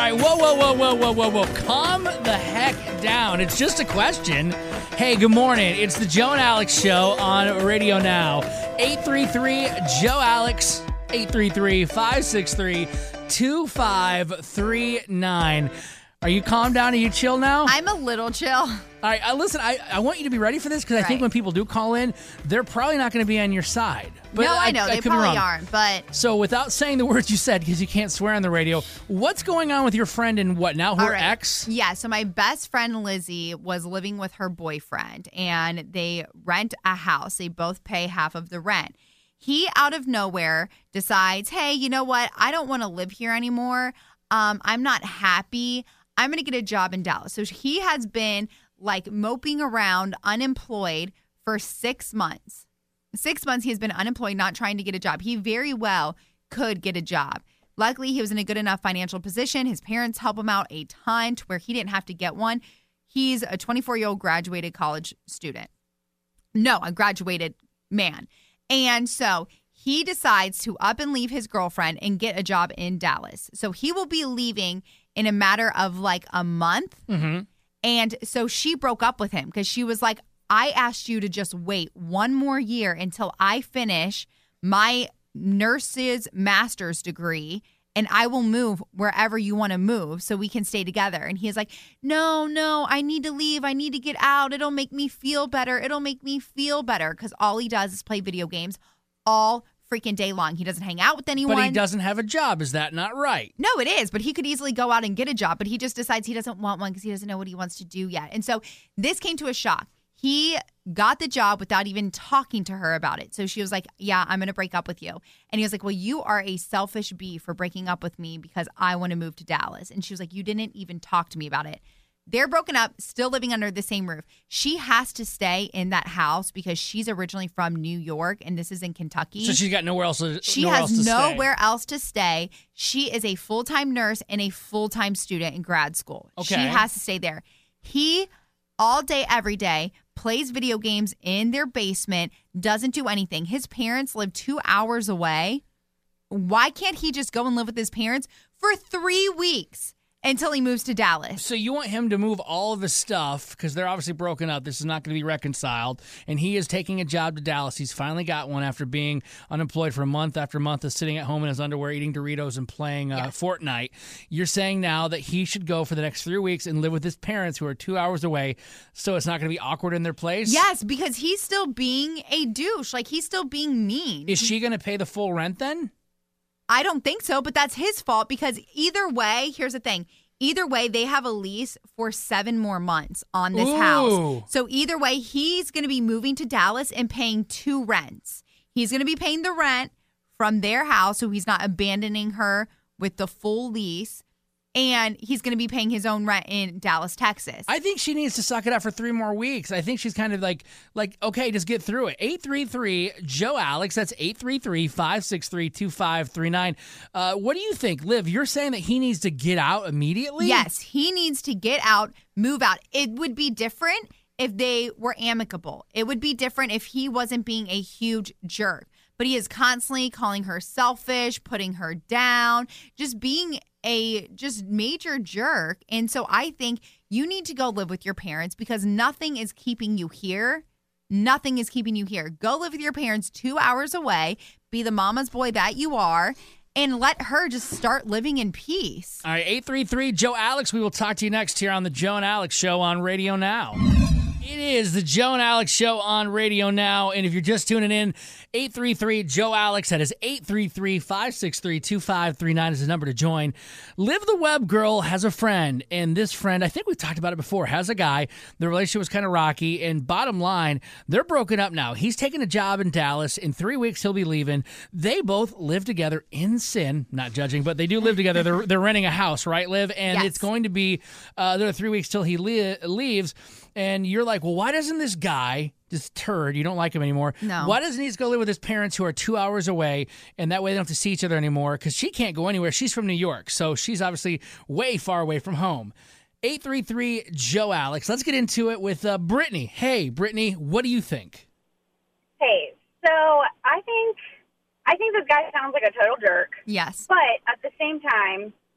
right, whoa. Calm the heck down. It's just a question. Hey, good morning. It's the Joe and Alex Show on Radio Now. 833-JOE-ALEX, 833-563-2539. Are you calm down? Are you chill now? I'm a little chill. All right, listen, I want you to be ready for this because I think when people do call in, they're probably not going to be on your side. But no, I know. They probably aren't, but... So without saying the words you said, because you can't swear on the radio, what's going on with your friend and what now? Her ex? Yeah, so my best friend Lizzie was living with her boyfriend, and they rent a house. They both pay half of the rent. He, out of nowhere, decides, hey, you know what? I don't want to live here anymore. I'm not happy. I'm going to get a job in Dallas. So he has been like moping around unemployed for 6 months. 6 months he has been unemployed, not trying to get a job. He very well could get a job. Luckily, he was in a good enough financial position. His parents help him out a ton to where he didn't have to get one. He's a 24-year-old graduated college student. No, a graduated man. And so he decides to up and leave his girlfriend and get a job in Dallas. So he will be leaving in a matter of like a month. Mm-hmm. And so she broke up with him because she was like, I asked you to just wait one more year until I finish my nurse's master's degree and I will move wherever you want to move so we can stay together. And he's like, no, I need to leave. I need to get out. It'll make me feel better. Because all he does is play video games all freaking day long. He doesn't hang out with anyone. But he doesn't have a job. Is that not right? No, it is. But he could easily go out and get a job. But he just decides he doesn't want one because he doesn't know what he wants to do yet. And so this came to a shock. He got the job without even talking to her about it. So she was like, yeah, I'm going to break up with you. And he was like, well, you are a selfish bee for breaking up with me because I want to move to Dallas. And she was like, you didn't even talk to me about it. They're broken up, still living under the same roof. She has to stay in that house because she's originally from New York and this is in Kentucky. So she's got nowhere else to She has nowhere else to stay. She is a full-time nurse and a full-time student in grad school. Okay. She has to stay there. He, all day, every day, plays video games in their basement, doesn't do anything. His parents live 2 hours away. Why can't he just go and live with his parents for 3 weeks? Until he moves to Dallas. So you want him to move all of his stuff because they're obviously broken up. This is not going to be reconciled. And he is taking a job to Dallas. He's finally got one after being unemployed for month after month of sitting at home in his underwear, eating Doritos and playing Fortnite. You're saying now that he should go for the next 3 weeks and live with his parents who are 2 hours away so it's not going to be awkward in their place? Yes, because he's still being a douche. Like, he's still being mean. Is she going to pay the full rent then? I don't think so, but that's his fault because either way, here's the thing. Either way, they have a lease for 7 more months on this house. So either way, he's going to be moving to Dallas and paying 2 rents. He's going to be paying the rent from their house, so he's not abandoning her with the full lease. And he's going to be paying his own rent in Dallas, Texas. I think she needs to suck it up for 3 more weeks. I think she's kind of like, okay, just get through it. 833-JOE-ALEX. That's 833-563-2539. What do you think, Liv? You're saying that he needs to get out immediately? Yes, he needs to get out, move out. It would be different if they were amicable. It would be different if he wasn't being a huge jerk. But he is constantly calling her selfish, putting her down, just being a major jerk. And so I think you need to go live with your parents because nothing is keeping you here. Nothing is keeping you here. Go live with your parents 2 hours away. Be the mama's boy that you are. And let her just start living in peace. All right, 833-JOE-ALEX. We will talk to you next here on the Joe and Alex Show on Radio Now. It is the Joe and Alex Show on Radio Now. And if you're just tuning in, 833-JOE-ALEX. That is 833-563-2539 is the number to join. Liv the Web Girl has a friend. And this friend, I think we've talked about it before, has a guy. The relationship was kind of rocky. And bottom line, they're broken up now. He's taking a job in Dallas. In 3 weeks, he'll be leaving. They both live together in sin. Not judging, but they do live together. They're renting a house, right, Liv? And yes. It's going to be, there are 3 weeks till he leaves. And you're like, well, why doesn't this guy, this turd, you don't like him anymore, no. Why doesn't he just go live with his parents who are 2 hours away, and that way they don't have to see each other anymore? Because she can't go anywhere. She's from New York, so she's obviously way far away from home. 833-JOE-ALEX. Let's get into it with Brittany. Hey, Brittany, what do you think? Hey, so I think this guy sounds like a total jerk. Yes. But at the same time,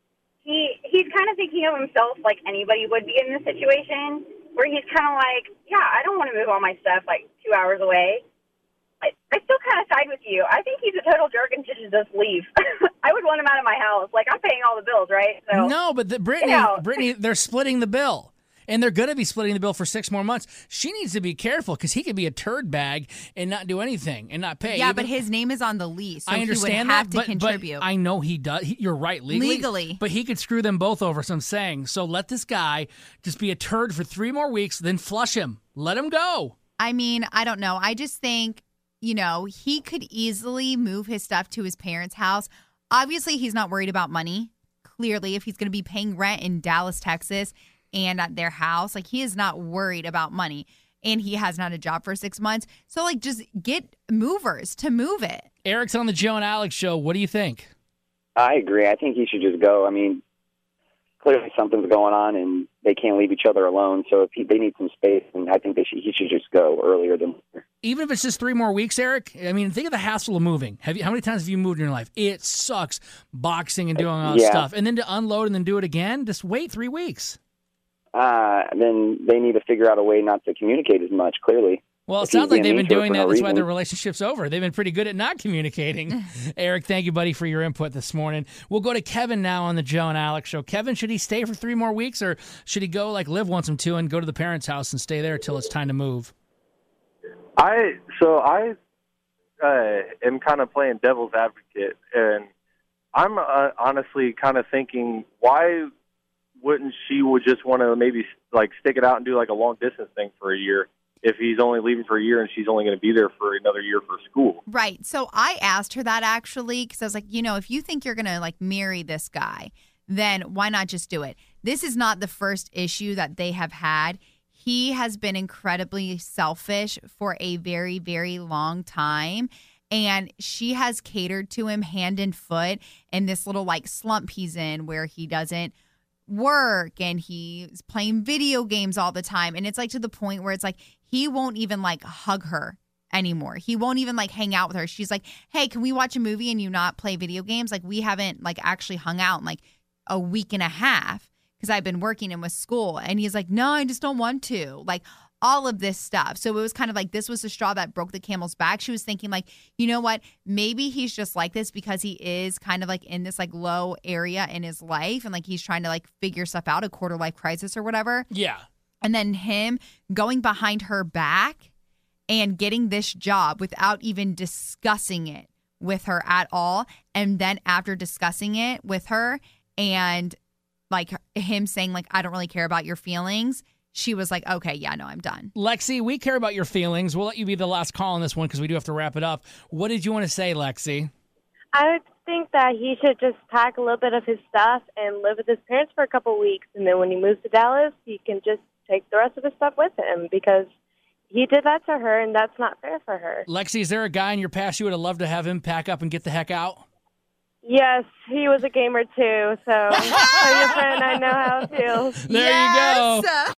he's kind of thinking of himself like anybody would be in this situation, where he's kind of like, yeah, I don't want to move all my stuff like 2 hours away. I still kind of side with you. I think he's a total jerk and should just leave. I would want him out of my house. Like, I'm paying all the bills, right? So, no, but Brittany, they're splitting the bill. And they're going to be splitting the bill for 6 more months. She needs to be careful because he could be a turd bag and not do anything and not pay. Yeah, but his name is on the lease, so I understand he would have to contribute. But I know he does. You're right, legally. But he could screw them both over, so I'm saying. So let this guy just be a turd for 3 more weeks, then flush him. Let him go. I mean, I don't know. I just think, he could easily move his stuff to his parents' house. Obviously, he's not worried about money. Clearly, if he's going to be paying rent in Dallas, Texas, and at their house, like, he is not worried about money. And he has not a job for 6 months. So, like, just get movers to move it. Eric's on the Joe and Alex show. What do you think? I agree. I think he should just go. I mean, clearly something's going on, and they can't leave each other alone. So if they need some space, and I think he should just go earlier than later. Even if it's just 3 more weeks, Eric, I mean, think of the hassle of moving. How many times have you moved in your life? It sucks, boxing and doing all that stuff. And then to unload and then do it again, just wait 3 weeks. Then they need to figure out a way not to communicate as much, clearly. Well, it sounds like they've been doing that. That's why their relationship's over. They've been pretty good at not communicating. Eric, thank you, buddy, for your input this morning. We'll go to Kevin now on the Joe and Alex show. Kevin, should he stay for 3 more weeks, or should he go like Liv wants him to and go to the parents' house and stay there until it's time to move? I am kind of playing devil's advocate, and I'm honestly kind of thinking, why wouldn't she would just want to maybe like stick it out and do like a long distance thing for a year if he's only leaving for a year and she's only going to be there for another year for school? Right. So I asked her that actually because I was like, if you think you're going to like marry this guy, then why not just do it? This is not the first issue that they have had. He has been incredibly selfish for a very, very long time. And she has catered to him hand and foot in this little like slump he's in where he doesn't work and he's playing video games all the time. And it's like to the point where it's like he won't even like hug her anymore. He won't even like hang out with her. She's like, hey, can we watch a movie and you not play video games? Like we haven't like actually hung out in like a week and a half because I've been working and with school. And he's like, no, I just don't want to. Like all of this stuff. So it was kind of like this was the straw that broke the camel's back. She was thinking like, you know what? Maybe he's just like this because he is kind of like in this like low area in his life and like he's trying to like figure stuff out, a quarter life crisis or whatever. Yeah. And then him going behind her back and getting this job without even discussing it with her at all. And then after discussing it with her and like him saying like, I don't really care about your feelings, she was like, okay, yeah, no, I'm done. Lexi, we care about your feelings. We'll let you be the last call on this one because we do have to wrap it up. What did you want to say, Lexi? I would think that he should just pack a little bit of his stuff and live with his parents for a couple of weeks. And then when he moves to Dallas, he can just take the rest of his stuff with him because he did that to her, and that's not fair for her. Lexi, is there a guy in your past you would have loved to have him pack up and get the heck out? Yes, he was a gamer too, so as your friend, I know how it feels. There you go.